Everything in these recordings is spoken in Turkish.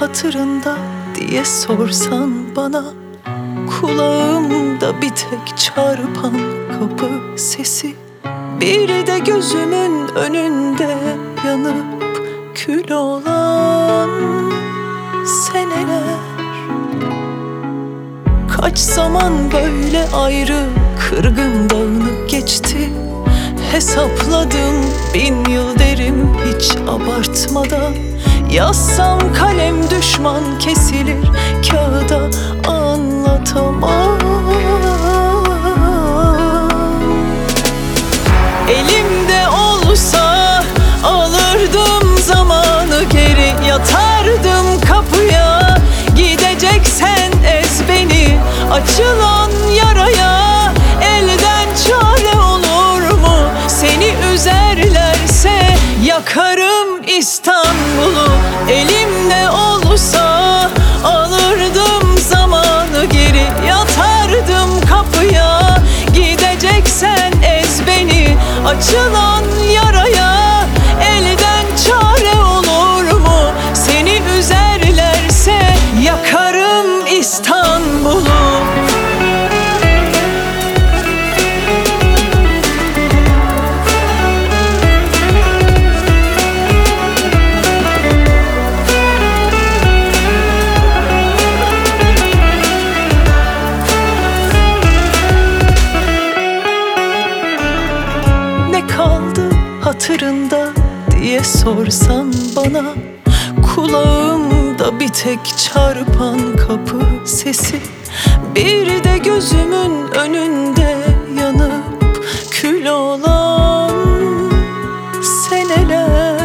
hatırında diye sorsan bana, kulağımda bir tek çarpan kapı sesi, bir de gözümün önünde yanıp kül olan seneler. Kaç zaman böyle ayrı, kırgın, dağınık geçti. Hesapladım 1000 yıl derim hiç abartmadan. Yazsam kalem düşman kesilir, kağıda anlatamam. Elimde olsa alırdım zamanı geri, yatardım kapıya. Gideceksen ez beni açılan yaraya, elden çare olur mu? Seni üzerlerse yakarım İstanbul'u. Elimde olsa alırdım zamanı geri, yatardım kapıya. Gideceksen ez beni açılan yaraya, elden çare olur mu? Seni üzerlerse yakarım İstanbul'u. Hatırında diye sorsan bana, kulağımda bir tek çarpan kapı sesi, bir de gözümün önünde yanıp kül olan seneler.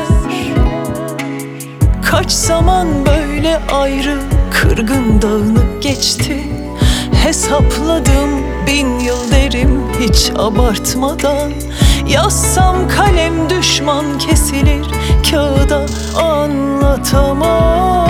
Kaç zaman böyle ayrı, kırgın, dağınık geçti. Hesapladım 1000 yıl derim hiç abartmadan. Yazsam kalem düşman kesilir, kağıda anlatamam.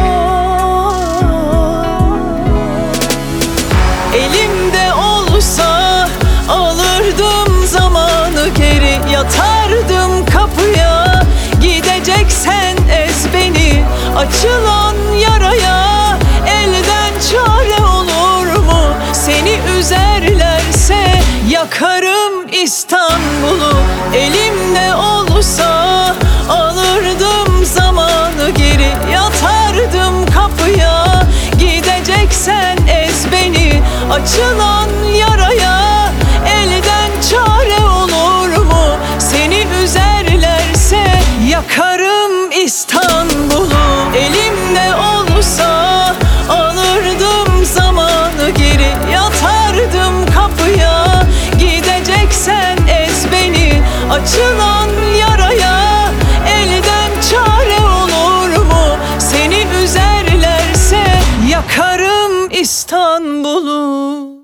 Elimde olsa alırdım zamanı geri, yatardım kapıya. Gideceksen ez beni açılan yaraya, elden çare olur mu? Seni üzerlerse yakarım İstanbul'u. Elimde olsa alırdım zamanı geri, yatardım kapıya. Gideceksen ez beni açılan yaraya, elden çare olur mu? Seni üzerlerse yakarım İstanbul'u. Elimde olsa alırdım zamanı geri, yatardım kapıya. Gideceksen ez beni açılan yaraya, elden çare olur mu? Seni üzerlerse yakarım İstanbul'u.